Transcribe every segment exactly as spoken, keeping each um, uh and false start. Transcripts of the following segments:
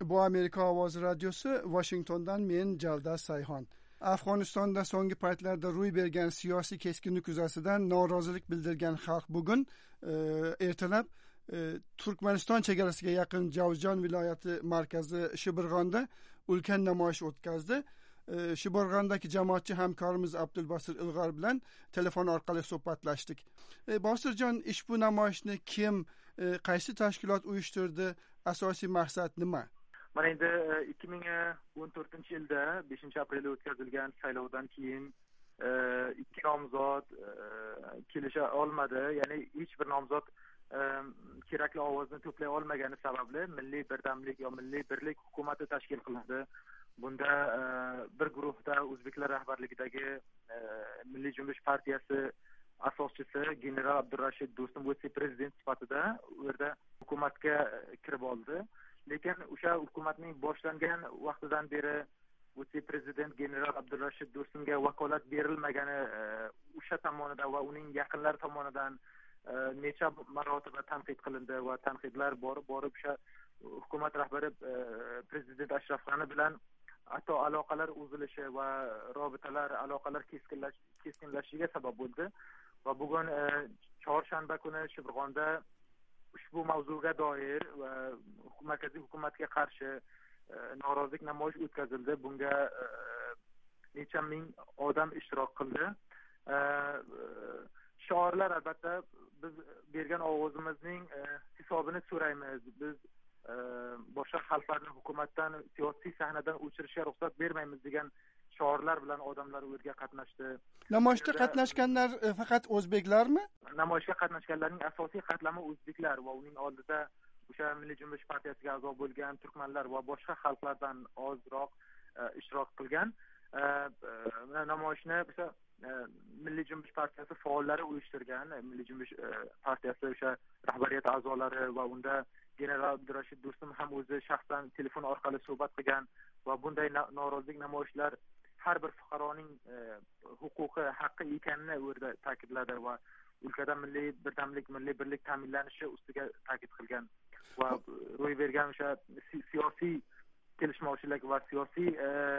Bu Amerika Ovozi Radiosi, Washingtondan men Jalda Sayhon. Afg'onistonda so'nggi paytlarda ro'y bergan siyosiy keskinlik yuzasidan norozilik bildirgan xalq bugun e, ertalab e, Turkmaniston chegarasiga yaqin Javzjon viloyati markazi Shibirg'onda ulkan namoyish o'tkazdi. E, Shibirg'ondagi jamoatchi hamkorimiz Abdulbasir Ilg'or bilan telefon orqali suhbatlashdik. E, Bosirjon, ushbu namoyishni kim, e, qaysi tashkilot uyushtirdi? Asosiy maqsad nima? Mana endi ikki ming o'n to'rtinchi yilda beshinchi aprelda o'tkazilgan saylovdan keyin ikki nomzod kelisha olmadi. Ya'ni hech bir nomzod kerakli ovozni to'play olmagani sababli Milliy birdamlik yo Milliy birlik hukumati tashkil qilindi. Bunda bir guruhda o'zbeklar rahbarligidagi Milliy Junbush partiyasi asoschisi general Abdurashid Do'stum vitse prezident sifatida u yerda hukumatga kirib oldi. Lekin o'sha hukumatning boshlangan vaqtidan beri vitse prezident general Abdurashid Do'stumga vakolat berilmagani o'sha tomonidan va uning yaqinlari tomonidan necha marotaba tanqid qilindi va tanqidlar borib borib o'sha hukumat rahbari prezident Ashraf G'ani bilan hatto aloqalar uzilishi va robitalar, aloqalar keskinlashishiga sabab bo'ldi. Va bugun chorshanba kuni Shibirg'onda ushbu mavzuga doir va markaziy hukumatga qarshi norozilik namoyishi o'tkazildi. Bunga necha ming odam ishtirok qildi. Shiorlar, albatta biz bergan ovozimizning hisobini so'raymiz. Biz boshqa xalqlarni hukumatdan, siyosiy sahnadan o'chirishga ruxsat bermaymiz degan shiorlar bilan odamlar u yerga qatnashdi. Namoyishda qatnashganlar faqat o'zbeklarmi? Namoyishga qatnashganlarning asosiy qatlami o'zbeklar va uning oldida o'sha Milliy Junbush partiyasiga a'zo bo'lgan turkmanlar va boshqa xalqlardan ozroq ishtirok qilgan. Namoyishni o'sha Milliy Junbush partiyasi faollari uyushtirgan. Milliy Junbush partiyasi o'sha rahbariyat a'zolari va unda general Abdurashid Do'stum ham o'zi shaxsan telefon orqali suhbat qilgan va bunday norozilik namoyishlar har bir fuqaroning huquqi, haqqi ekanini u yerda ta'kidladi va ulkada milliy birdamlik, milliy birlik ta'minlanishi ustiga ta'kid qilgan va ro'y bergan o'sha siyosiy kelishmovchilik va siyosiy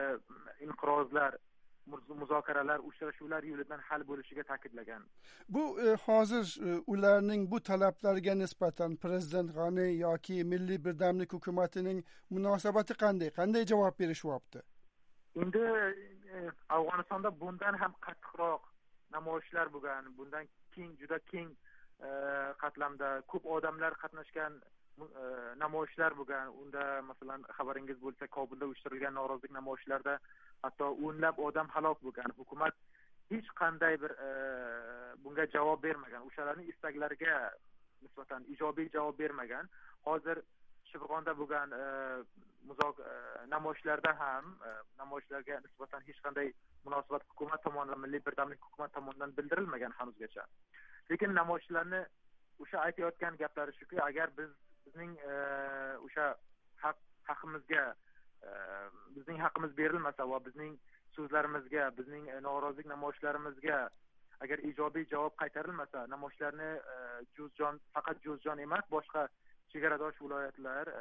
inqirozlar, muzokaralar, uchrashuvlar yo'lidan hal bo'lishiga ta'kidlagan. Bu e, hozir e, ularning bu talablariga nisbatan prezident G'ani yoki Milliy birdamlik hukumatining munosabati qanday? Qanday javob berishyapti? Endi e, Afg'onistonda bundan ham qattiqroq namoyishlar bo'lgan, bundan keng, juda keng e, qatlamda ko'p odamlar qatnashgan e, namoyishlar bo'lgan. Unda masalan xabaringiz bo'lsa, Kobulda uyushtirilgan norozilik namoyishlarda hatto o'nlab odam halok bo'lgan. Hukumat hech qanday bir e, bunga javob bermagan. O'shalarning istaklariga nisbatan ijobiy javob bermagan. Hozir Shibirg'onda bo'lgan e, muzoq e, namoyishlarda ham e, namoyishlarga nisbatan hech qanday munosabat hukumat tomonidan, Milliy birdamlik hukumat tomonidan bildirilmagan hanuzgacha. Lekin namoyishlarni o'sha aytayotgan gaplari shuki, agar biz bizning e, o'sha haq haqimizga e, bizning haqimiz berilmasa va bizning so'zlarimizga, bizning e, norozilik namoyishlarimizga agar ijobiy javob qaytarilmasa, namoyishlarni e, Jo'zjon, faqat Jo'zjon emas, boshqa chegaradosh viloyatlar, e,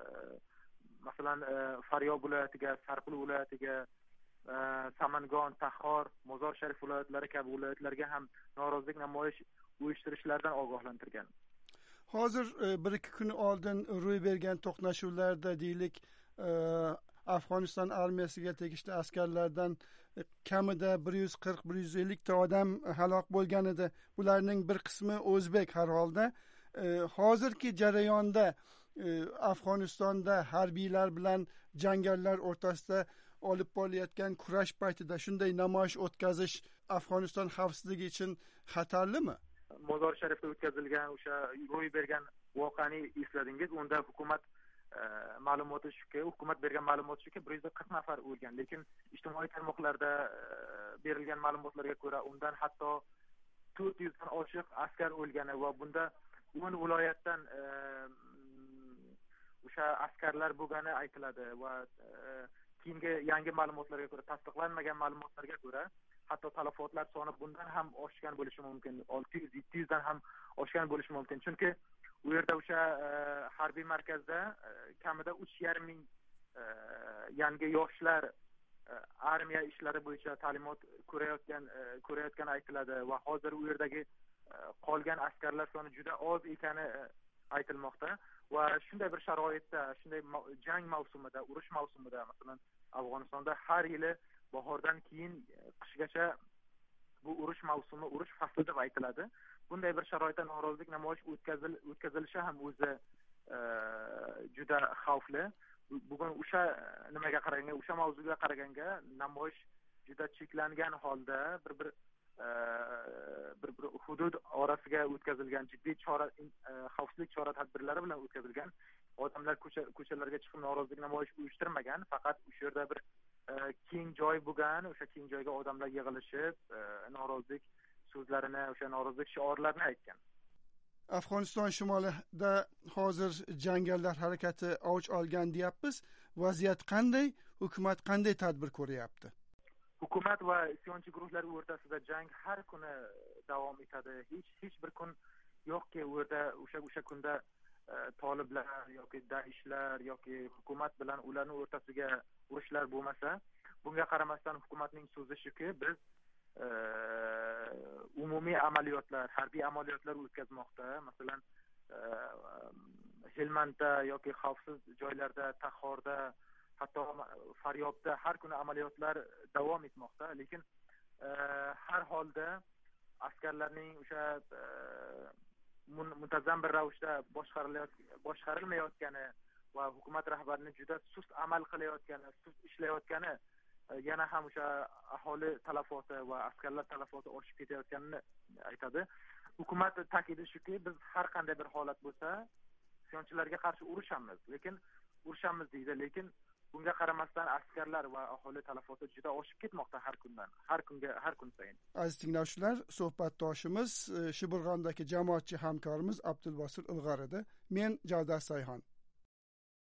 masalan e, Faryob viloyatiga, Sarqul viloyatiga, e, Samangon, Taxor, Mozor Sharif viloyatlari kabi viloyatlarga ham norozilik namoyish uyushtirishlardan ogohlantirgan. Hozir e, bir ikki kun oldin ro'y bergan to'qnashuvlarda deylik, e, Afg'oniston armiyasiga tegishli askarlardan e, kamida bir yuz qirq bir yuz ellik ta odam halok bo'lgan edi. Bularning bir qismi o'zbek har holda. E, hozirgi jarayonda e, Afg'onistonda harbiylar bilan jangarilar o'rtasida olib bo'layotgan kurash paytida shunday namoyish o'tkazish Afg'oniston xavfsizligi uchun xatarlimi? Mozor Sharifda o'tkazilgan o'sha ro'y bergan voqeani esladingiz. Unda hukumat e, ma'lumoti shuki, hukumat bergan ma'lumot shuki, bir yuz qirq nafar o'lgan. Lekin ijtimoiy tarmoqlarda e, berilgan ma'lumotlarga ko'ra, undan hatto to'rt yuzdan oshiq askar o'lgani va bunda o'n viloyatdan e, o'sha askarlar bo'lgani aytiladi va e, keyingi yangi ma'lumotlarga ko'ra, tasdiqlanmagan ma'lumotlarga ko'ra hatto talafotlar soni bundan ham oshgan bo'lishi mumkin. olti yuz yetti yuz dan ham oshgan bo'lishi mumkin. Chunki u yerda o'sha harbiy markazda kamida uch yarim ming yangi yoshlar armiya ishlari bo'yicha ta'limot ko'rayotgan ko'rayotgani aytiladi va hozir u yerdagi qolgan askarlar soni juda oz ekani aytilmoqda va shunday bir sharoitda, shunday jang mavsumida, urush mavsumida, masalan Afg'onistonda har yili bahordan keyin qishgacha bu urush mavsumi, urush fasli deb aytiladi. Bunday bir sharoitda norozilik namoyish o'tkazilishi ham o'zi juda xavfli. Bugun o'sha nimaga qaraganda, o'sha mavzuga qaraganda namoyish juda cheklangan holda bir bir bir bir hudud orasiga o'tkazilgan, jiddiy chora xavfsizlik chora-tadbirlari bilan o'tkazilgan. Odamlar ko'chalarga chiqib norozilik namoyishi uyushtirmagan, faqat o'sha yerda bir keng joy bo'lgan, o'sha keng joyga odamlar yig'ilishib, norozilik so'zlarini, o'sha norozilik shiorlarini aytgan. Afg'oniston shimolida hozir jangarilar harakati avj olgan deyapmiz. Vaziyat qanday? Hukumat qanday tadbir ko'ryapti? Hukumat va isyonchi guruhlar o'rtasida jang har kuni davom etadi. Hech hech bir kun yo'qki, u yerda o'sha o'sha kunda toliblar yoki daishlar yoki hukumat bilan ularning o'rtasiga urushlar bo'lmasa, bunga qaramasdan hukumatning so'zi shuki, biz umumiy amaliyotlar, harbiy amaliyotlar o'tkazmoqda. Masalan, Helmandda yoki xavfsiz joylarda, Taxorda, hatto Faryobda har kuni amaliyotlar davom etmoqda. Lekin har holda askarlarning o'sha muntazam bir ravishda boshqarilmayotgani va hukumat rahbarining juda sust amal qilayotgani, sust ishlayotgani yana ham o'sha aholi talafoti va askarlar talafoti oshib ketayotganini aytadi. Hukumat ta'kidi shuki, biz har qanday bir holat bo'lsa, isyonchilarga qarshi urushamiz, lekin urushamiz deydi, lekin bunga qaramasdan askarlar va aholi talafoti juda oshib ketmoqda har kundan, har kunga, har kun sayin. Aziz tinglovchilar, suhbatdoshimiz Shiburg'ondagi jamoatchi hamkorimiz Abdulbosir Ilg'or edi. Men Javdat Sayhon.